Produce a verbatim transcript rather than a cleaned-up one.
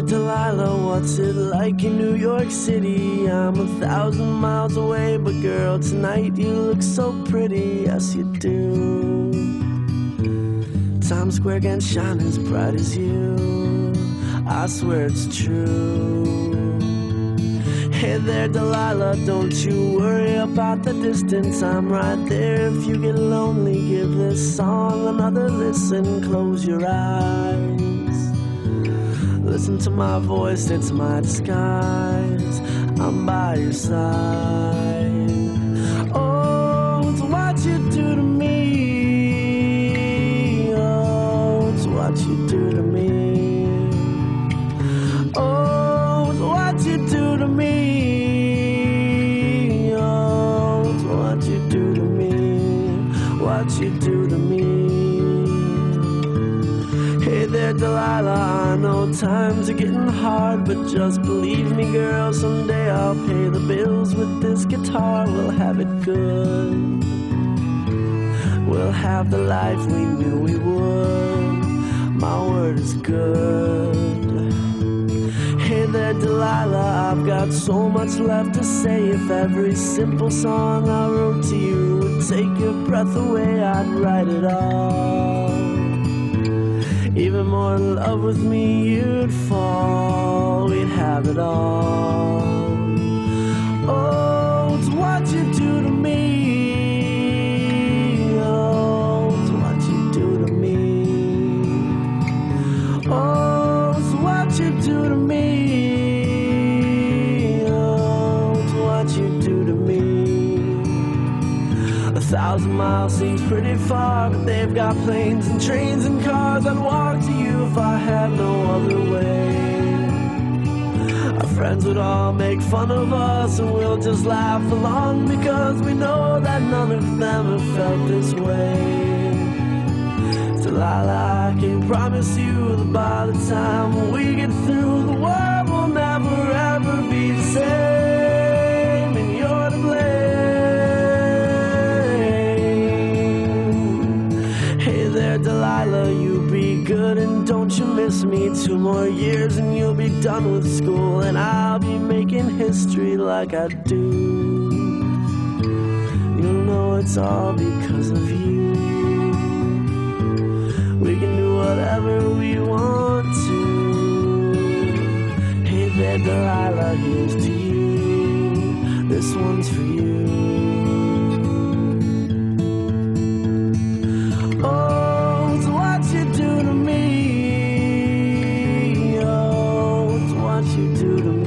Delilah, what's it like in New York City? I'm a thousand miles away, but girl, tonight you look so pretty, yes you do. Times Square can't shine as bright as you, I swear it's true. Hey there, Delilah, don't you worry about the distance, I'm right there. If you get lonely, give this song another listen. Close your eyes, listen to my voice, it's my disguise. I'm by your side. Oh, it's what you do to me. Oh, it's what you do to me. Oh, it's what you do to me. Oh, it's what you do to me. What you do to me. Hey there, Delilah, I know times are getting hard, but just believe me, girl, someday I'll pay the bills with this guitar. We'll have it good. We'll have the life we knew we would. My word is good. Hey there, Delilah, I've got so much left to say. If every simple song I wrote to you would take your breath away, I'd write it all. Even more in love with me you'd fall, we'd have it all. Oh, it's what you do to me. Oh, it's what you do to me. Oh, it's what you do to me. Oh, it's what you do to me. A thousand miles seems pretty far, but they've got planes and trains and cars. I'd walk to you if I had no other way. Our friends would all make fun of us, and we'll just laugh along, because we know that none of them have felt this way. Delilah, I can promise you that by the time we get through, the world will never ever be the same, and you're to blame. Hey there, Delilah, you be good and don't you miss me. Two more years and you'll be done with school, and I'll be making history like I do. You'll know it's all because of you. We can do whatever we want to. Hey there, Delilah, here's to you. This one's for you. Oh, it's what you do to me. Oh, it's what you do to me.